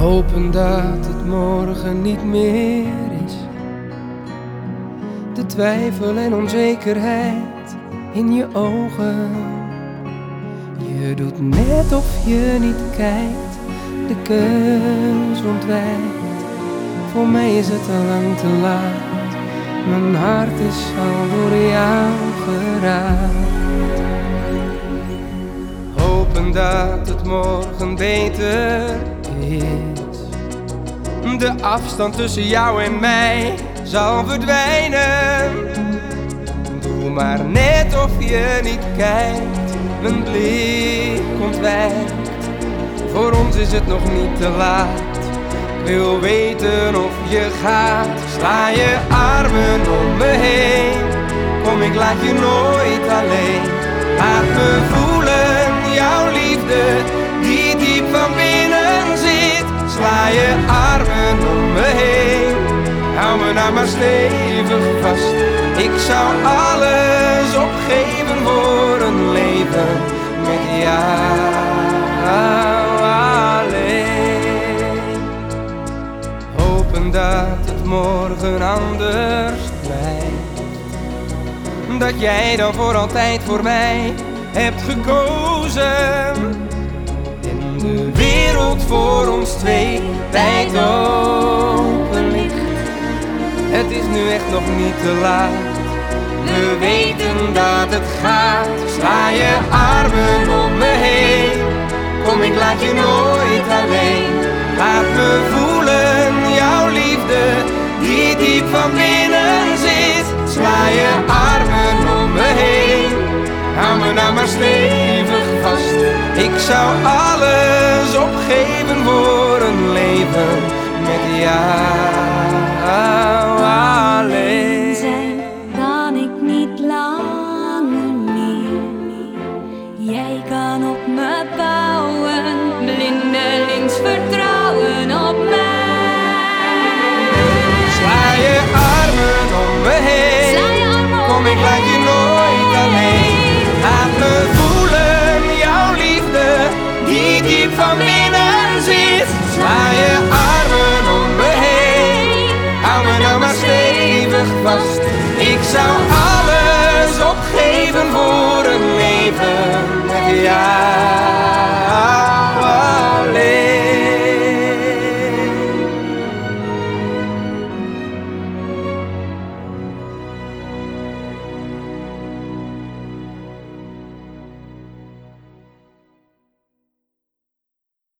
Hopen dat het morgen niet meer is. De twijfel en onzekerheid in je ogen. Je doet net of je niet kijkt, de keus ontwijkt. Voor mij is het al lang te laat, mijn hart is al door jou geraakt. Hopen dat het morgen beter is. De afstand tussen jou en mij zal verdwijnen. Doe maar net of je niet kijkt, mijn blik ontwijkt. Voor ons is het nog niet te laat. Ik wil weten of je gaat. Sla je armen om me heen. Kom, ik laat je nooit alleen. Laat me voelen jouw liefde die diep van binnen zit. Sla je armen om me heen. Hou me nou maar stevig vast. Ik zou alles opgeven voor een leven met jou alleen. Hopen dat het morgen anders blijft. Dat jij dan voor altijd voor mij hebt gekozen. En de wereld voor ons twee wijd open ligt. Het is nu echt nog niet te laat. We weten dat het gaat. Sla je armen om me heen. Kom, ik laat je nooit alleen. Laat me voelen jouw liefde die diep van binnen zit. Sla je armen om me heen. Hou me nou maar stevig vast. Ik zou alles opgeven voor een leven met jou alleen.